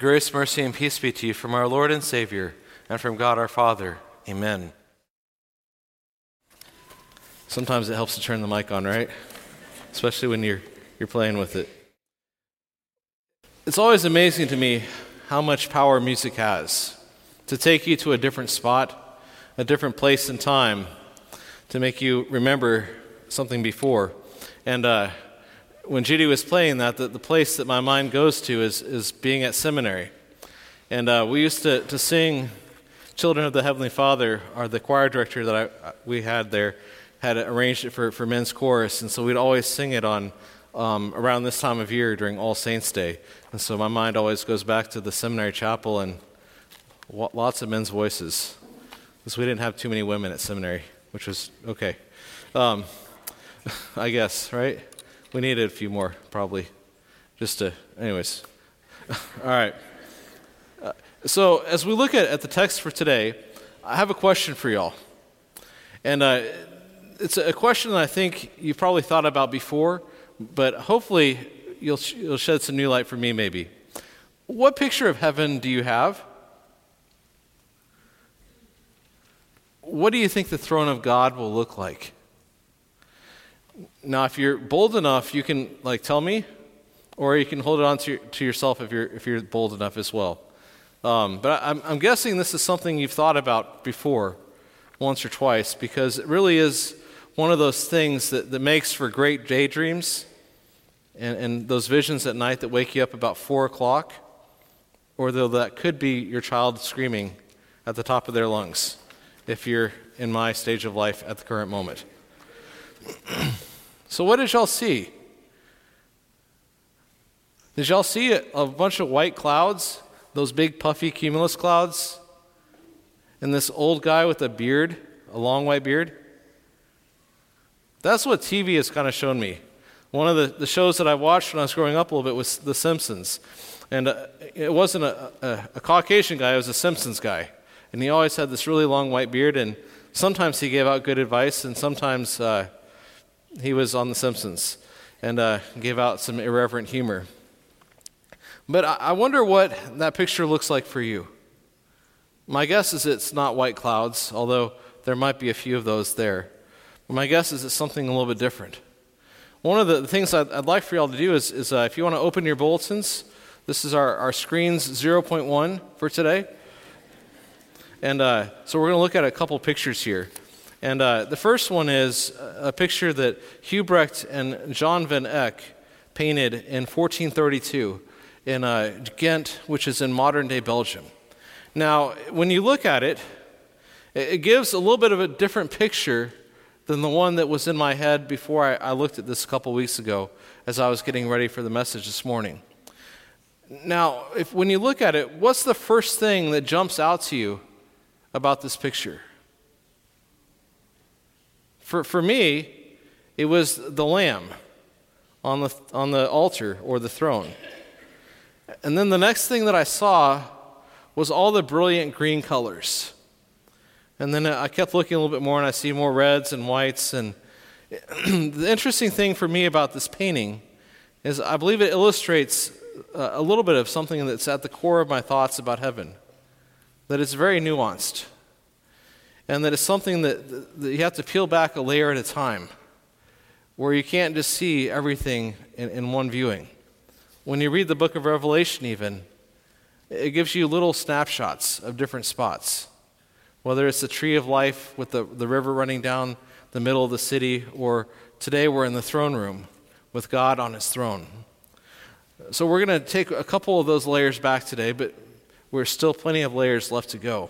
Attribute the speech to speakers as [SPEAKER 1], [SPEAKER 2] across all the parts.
[SPEAKER 1] Grace, mercy, and peace be to you from our Lord and Savior, and from God our Father. Amen. Sometimes it helps to turn the mic on, right? Especially when you're playing with it. It's always amazing to me how much power music has to take you to a different spot, a different place and time, to make you remember something before. And when Judy was playing that, the place that my mind goes to is being at seminary. And we used to sing Children of the Heavenly Father, or the choir director that we had there had arranged it for men's chorus, and so we'd always sing it on around this time of year during All Saints' Day. And so my mind always goes back to the seminary chapel and lots of men's voices, because we didn't have too many women at seminary, which was okay. I guess, right? We needed a few more, probably, anyways. All right. So as we look at the text for today, I have a question for y'all. And it's a question that I think you've probably thought about before, but hopefully you'll shed some new light for me maybe. What picture of heaven do you have? What do you think the throne of God will look like? Now, if you're bold enough, you can tell me, or you can hold it on to yourself if you're bold enough as well. But I'm guessing this is something you've thought about before, once or twice, because it really is one of those things that makes for great daydreams and those visions at night that wake you up about 4 o'clock, or though that could be your child screaming at the top of their lungs, if you're in my stage of life at the current moment. So what did y'all see? Did y'all see a bunch of white clouds, those big puffy cumulus clouds, and this old guy with a beard, a long white beard? That's what TV has kind of shown me. One of the shows that I watched when I was growing up a little bit was The Simpsons. And it wasn't a Caucasian guy, it was a Simpsons guy. And he always had this really long white beard, and sometimes he gave out good advice, and sometimes he was on The Simpsons and gave out some irreverent humor. But I wonder what that picture looks like for you. My guess is it's not white clouds, although there might be a few of those there. But my guess is it's something a little bit different. One of the things I'd like for y'all to do is if you want to open your bulletins, this is our screens 0.1 for today. And so we're going to look at a couple pictures here. And the first one is a picture that Hubrecht and Jan van Eyck painted in 1432 in Ghent, which is in modern-day Belgium. Now, when you look at it, it gives a little bit of a different picture than the one that was in my head before I looked at this a couple weeks ago as I was getting ready for the message this morning. Now, when you look at it, what's the first thing that jumps out to you about this picture? For me, it was the lamb on the altar or the throne. And then the next thing that I saw was all the brilliant green colors. And then I kept looking a little bit more, and I see more reds and whites. And the interesting thing for me about this painting is I believe it illustrates a little bit of something that's at the core of my thoughts about heaven, that it's very nuanced, and that it's something that you have to peel back a layer at a time, where you can't just see everything in one viewing. When you read the book of Revelation even, it gives you little snapshots of different spots, whether it's the tree of life with the river running down the middle of the city, or today we're in the throne room with God on his throne. So we're going to take a couple of those layers back today, but there's still plenty of layers left to go.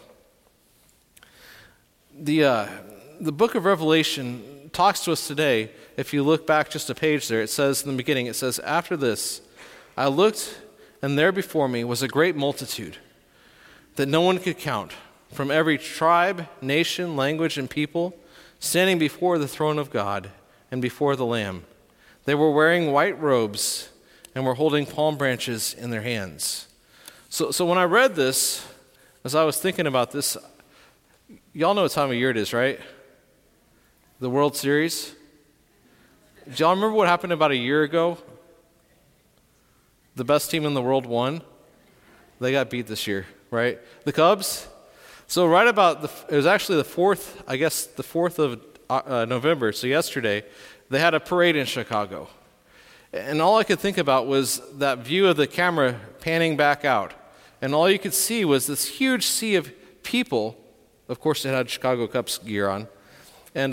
[SPEAKER 1] The book of Revelation talks to us today. If you look back just a page there, it says in the beginning, it says, "After this, I looked, and there before me was a great multitude that no one could count, from every tribe, nation, language, and people, standing before the throne of God and before the Lamb. They were wearing white robes and were holding palm branches in their hands." So when I read this, as I was thinking about this, y'all know what time of year it is, right? The World Series. Do y'all remember what happened about a year ago? The best team in the world won. they got beat this year, right? The Cubs. So right about it was actually the 4th, I guess the 4th of November, so yesterday, they had a parade in Chicago. And all I could think about was that view of the camera panning back out. And all you could see was this huge sea of people. Of course, they had Chicago Cubs gear on. And,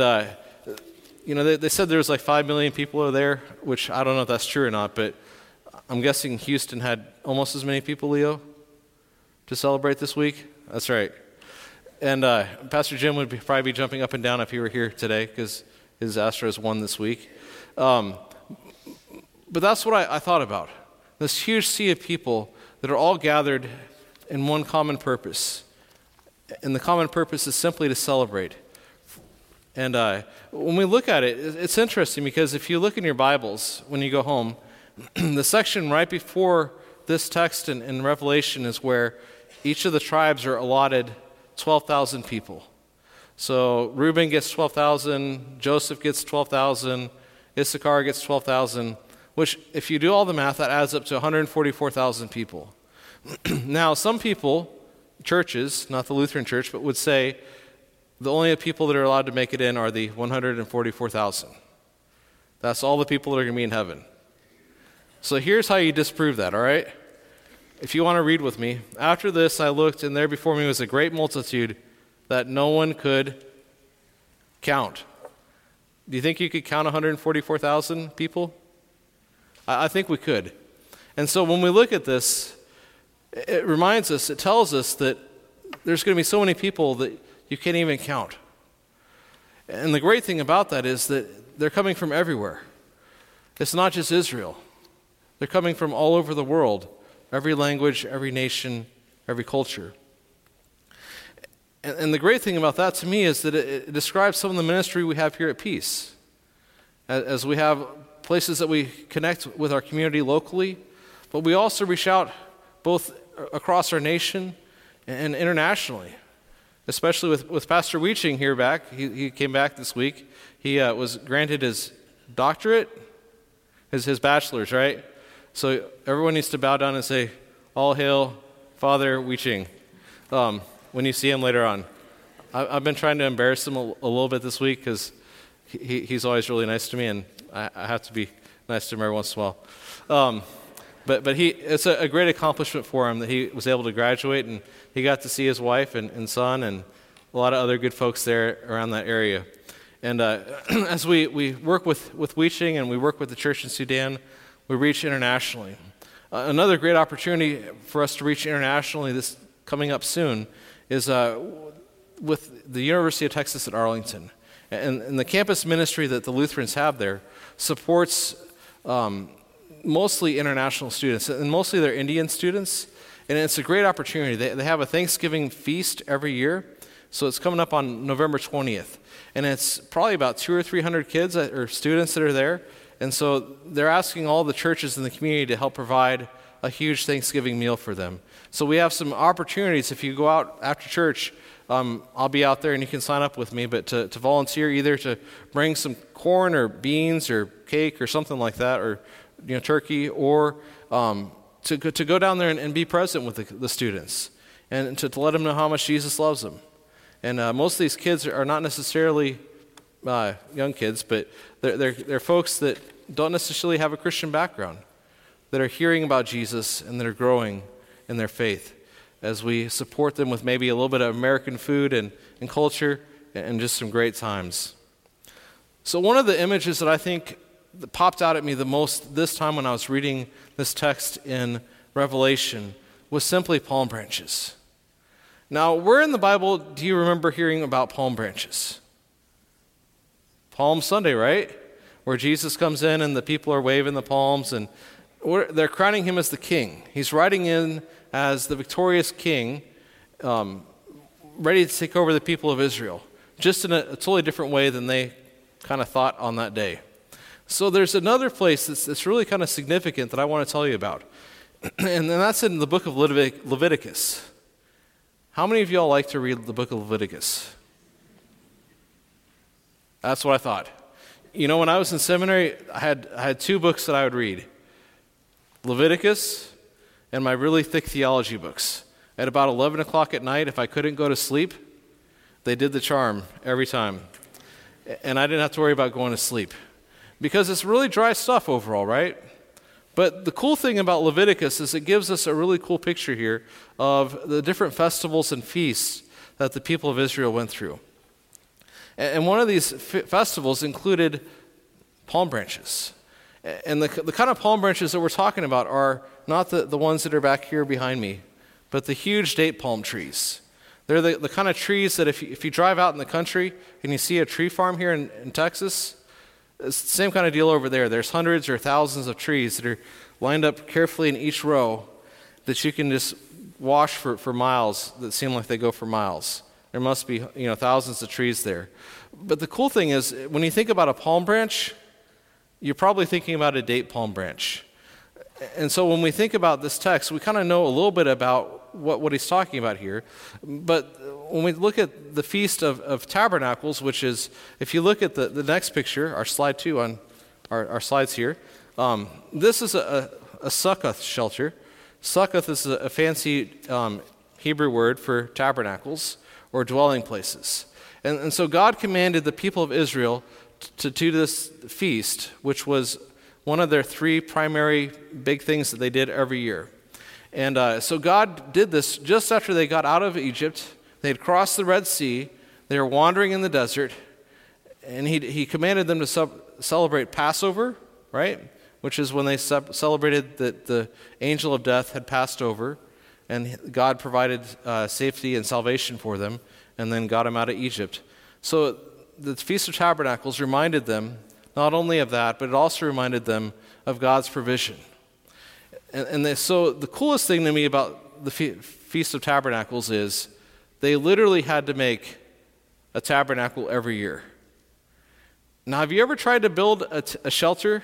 [SPEAKER 1] they said there was like 5 million people over there, which I don't know if that's true or not, but I'm guessing Houston had almost as many people, Leo, to celebrate this week. That's right. And Pastor Jim would probably be jumping up and down if he were here today because his Astros won this week. But that's what I thought about. This huge sea of people that are all gathered in one common purpose. And the common purpose is simply to celebrate. And when we look at it, it's interesting because if you look in your Bibles when you go home, the section right before this text in Revelation is where each of the tribes are allotted 12,000 people. So Reuben gets 12,000, Joseph gets 12,000, Issachar gets 12,000, which if you do all the math, that adds up to 144,000 people. Now, some people, churches, not the Lutheran Church, but would say the only people that are allowed to make it in are the 144,000. That's all the people that are going to be in heaven. So here's how you disprove that, all right? If you want to read with me, after this I looked, and there before me was a great multitude that no one could count. Do you think you could count 144,000 people? I think we could. And so when we look at this, it reminds us, it tells us that there's going to be so many people that you can't even count. And the great thing about that is that they're coming from everywhere. It's not just Israel. They're coming from all over the world. Every language, every nation, every culture. And the great thing about that to me is that it describes some of the ministry we have here at Peace. As we have places that we connect with our community locally, but we also reach out both across our nation and internationally. Especially with Pastor Weeching here back. He came back this week. He was granted his doctorate, his bachelor's, right? So everyone needs to bow down and say, "All hail Father Weeching," when you see him later on. I've been trying to embarrass him a little bit this week because he's always really nice to me, and I have to be nice to him every once in a while. But it's a great accomplishment for him that he was able to graduate, and he got to see his wife and son and a lot of other good folks there around that area. And as we work with Weeching and we work with the church in Sudan, we reach internationally. Another great opportunity for us to reach internationally this coming up soon is with the University of Texas at Arlington. And the campus ministry that the Lutherans have there supports mostly international students, and mostly they're Indian students. And it's a great opportunity. They have a Thanksgiving feast every year. So it's coming up on November 20th. And it's probably about 200 or 300 kids or students that are there. And so they're asking all the churches in the community to help provide a huge Thanksgiving meal for them. So we have some opportunities. If you go out after church, I'll be out there and you can sign up with me, but to volunteer either to bring some corn or beans or cake or something like that, or turkey, or to go down there and be present with the students and to let them know how much Jesus loves them. And most of these kids are not necessarily young kids, but they're folks that don't necessarily have a Christian background, that are hearing about Jesus and that are growing in their faith as we support them with maybe a little bit of American food and culture and just some great times. So one of the images that I think that popped out at me the most this time when I was reading this text in Revelation was simply palm branches. Now, where in the Bible do you remember hearing about palm branches? Palm Sunday, right? Where Jesus comes in and the people are waving the palms and they're crowning him as the king. He's riding in as the victorious king, ready to take over the people of Israel, just in a totally different way than they kind of thought on that day. So there's another place that's really kind of significant that I want to tell you about, and that's in the book of Leviticus. How many of y'all like to read the book of Leviticus? That's what I thought. When I was in seminary, I had two books that I would read. Leviticus and my really thick theology books. At about 11 o'clock at night, if I couldn't go to sleep, they did the charm every time. And I didn't have to worry about going to sleep. Because it's really dry stuff overall, right? But the cool thing about Leviticus is it gives us a really cool picture here of the different festivals and feasts that the people of Israel went through. And one of these festivals included palm branches. And the kind of palm branches that we're talking about are not the ones that are back here behind me, but the huge date palm trees. They're the kind of trees that if you drive out in the country and you see a tree farm here in Texas, it's the same kind of deal over there. There's hundreds or thousands of trees that are lined up carefully in each row that you can just watch for miles that seem like they go for miles. There must be thousands of trees there. But the cool thing is, when you think about a palm branch, you're probably thinking about a date palm branch. And so when we think about this text, we kind of know a little bit about what he's talking about here. But when we look at the Feast of Tabernacles, which is, if you look at the next picture, our slide 2 on our slides here, this is a Sukkoth shelter. Sukkoth is a fancy Hebrew word for tabernacles or dwelling places. And so God commanded the people of Israel to do this feast, which was one of their 3 primary big things that they did every year. And so God did this just after they got out of Egypt. They had crossed the Red Sea. They were wandering in the desert. And he commanded them to celebrate Passover, right? Which is when they celebrated that the angel of death had passed over. And God provided safety and salvation for them and then got them out of Egypt. So the Feast of Tabernacles reminded them not only of that, but it also reminded them of God's provision. So the coolest thing to me about the Feast of Tabernacles is they literally had to make a tabernacle every year. Now, have you ever tried to build a shelter?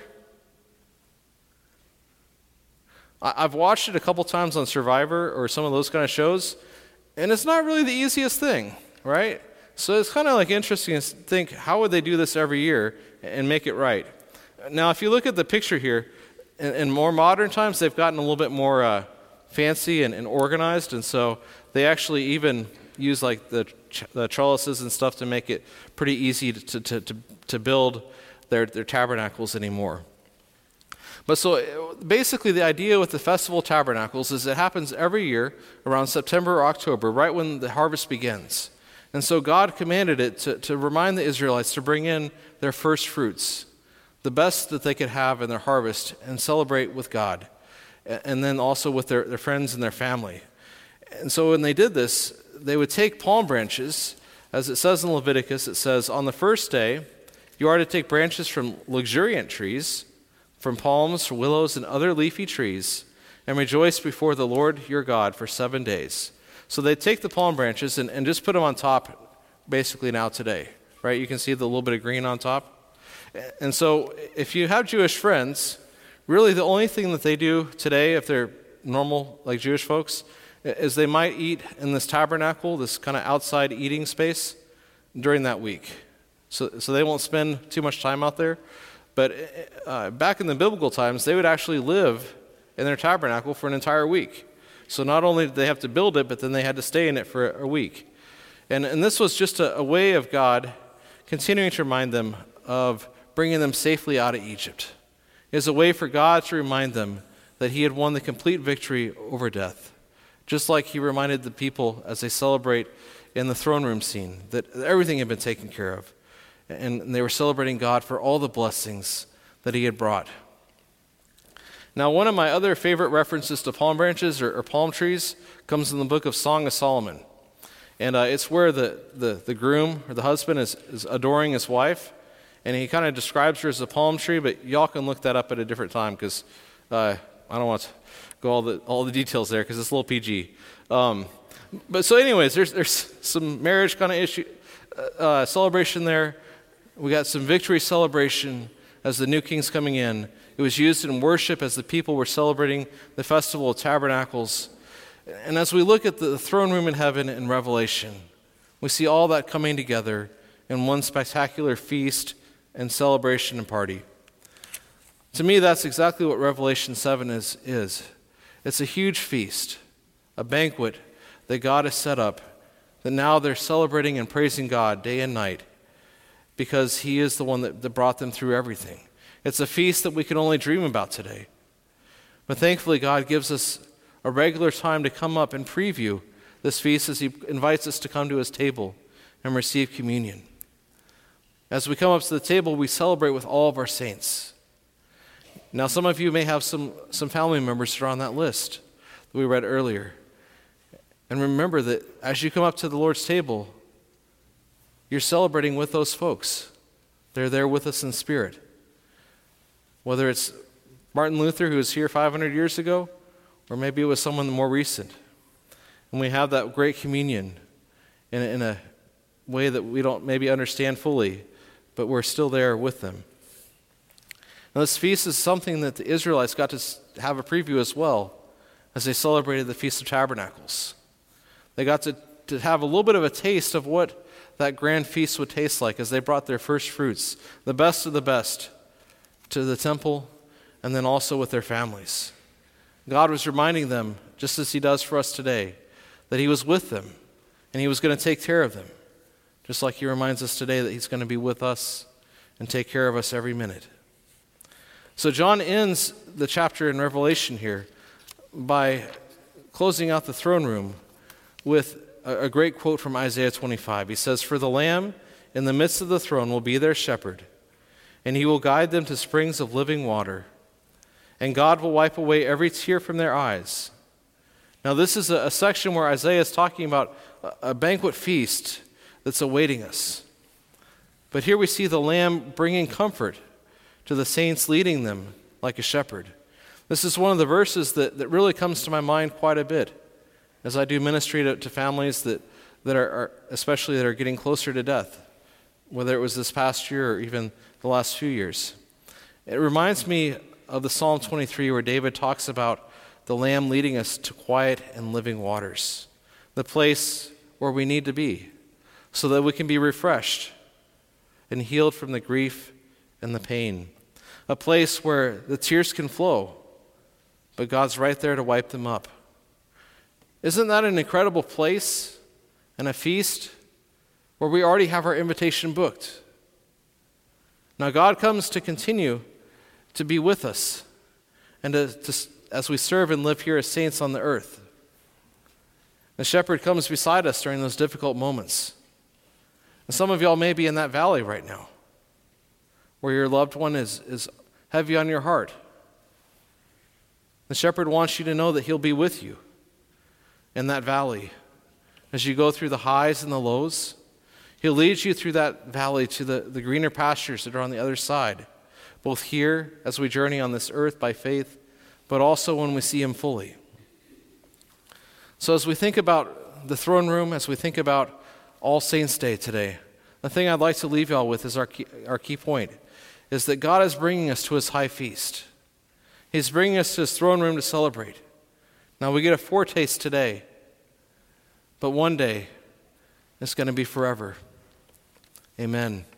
[SPEAKER 1] I've watched it a couple times on Survivor or some of those kind of shows, and it's not really the easiest thing, right? So it's kind of like interesting to think, how would they do this every year and make it right? Now, if you look at the picture here, in more modern times, they've gotten a little bit more fancy and organized, and so they actually even use like the trellises and stuff to make it pretty easy to build their tabernacles anymore. But so basically the idea with the Festival of Tabernacles is it happens every year around September or October, right when the harvest begins. And so God commanded it to remind the Israelites to bring in their first fruits, the best that they could have in their harvest, and celebrate with God, and then also with their friends and their family. And so when they did this, they would take palm branches. As it says in Leviticus, it says, on the first day, you are to take branches from luxuriant trees, from palms, willows, and other leafy trees, and rejoice before the Lord your God for 7 days. So they take the palm branches and just put them on top, basically now today, right? You can see the little bit of green on top. And so if you have Jewish friends, really the only thing that they do today, if they're normal, like Jewish folks, is they might eat in this tabernacle, this kind of outside eating space, during that week. So they won't spend too much time out there. But back in the biblical times, they would actually live in their tabernacle for an entire week. So not only did they have to build it, but then they had to stay in it for a week. And this was just a way of God continuing to remind them of bringing them safely out of Egypt. It was a way for God to remind them that he had won the complete victory over death. Just like he reminded the people as they celebrate in the throne room scene that everything had been taken care of. And they were celebrating God for all the blessings that he had brought. Now, one of my other favorite references to palm branches or palm trees comes in the book of Song of Solomon. And it's where the groom or the husband is adoring his wife. And he kind of describes her as a palm tree, but y'all can look that up at a different time because I don't want to go all the details there because it's a little PG. But so anyways, there's some marriage kind of issue, celebration there. We got some victory celebration as the new king's coming in. It was used in worship as the people were celebrating the Festival of Tabernacles. And as we look at the throne room in heaven in Revelation, we see all that coming together in one spectacular feast and celebration and party. To me, that's exactly what Revelation 7 is. It's a huge feast, a banquet that God has set up, that now they're celebrating and praising God day and night because he is the one that brought them through everything. It's a feast that we can only dream about today. But thankfully, God gives us a regular time to come up and preview this feast as he invites us to come to his table and receive communion. As we come up to the table, we celebrate with all of our saints. Now, some of you may have some family members that are on that list that we read earlier. And remember that as you come up to the Lord's table, you're celebrating with those folks. They're there with us in spirit. Whether it's Martin Luther, who was here 500 years ago, or maybe it was someone more recent. And we have that great communion in a way that we don't maybe understand fully, but we're still there with them. Now, this feast is something that the Israelites got to have a preview as well as they celebrated the Feast of Tabernacles. They got to have a little bit of a taste of what that grand feast would taste like as they brought their first fruits, the best of the best, to the temple and then also with their families. God was reminding them, just as he does for us today, that he was with them and he was going to take care of them, just like he reminds us today that he's going to be with us and take care of us every minute. So John ends the chapter in Revelation here by closing out the throne room with a great quote from Isaiah 25. He says, "For the Lamb in the midst of the throne will be their shepherd, and he will guide them to springs of living water, and God will wipe away every tear from their eyes." Now this is a section where Isaiah is talking about a banquet feast that's awaiting us. But here we see the Lamb bringing comfort to the saints, leading them like a shepherd. This is one of the verses that really comes to my mind quite a bit as I do ministry to families that are especially that are getting closer to death, whether it was this past year or even the last few years. It reminds me of the Psalm 23 where David talks about the Lamb leading us to quiet and living waters, the place where we need to be so that we can be refreshed and healed from the grief and the pain, a place where the tears can flow, but God's right there to wipe them up. Isn't that an incredible place and a feast where we already have our invitation booked? Now God comes to continue to be with us and as we serve and live here as saints on the earth. The shepherd comes beside us during those difficult moments. And some of y'all may be in that valley right now where your loved one is heavy on your heart. The shepherd wants you to know that he'll be with you in that valley as you go through the highs and the lows. He'll lead you through that valley to the greener pastures that are on the other side, both here as we journey on this earth by faith, but also when we see him fully. So as we think about the throne room, as we think about All Saints' Day today, the thing I'd like to leave y'all with is our key point, is that God is bringing us to his high feast. He's bringing us to his throne room to celebrate. Now we get a foretaste today, but one day it's going to be forever. Amen.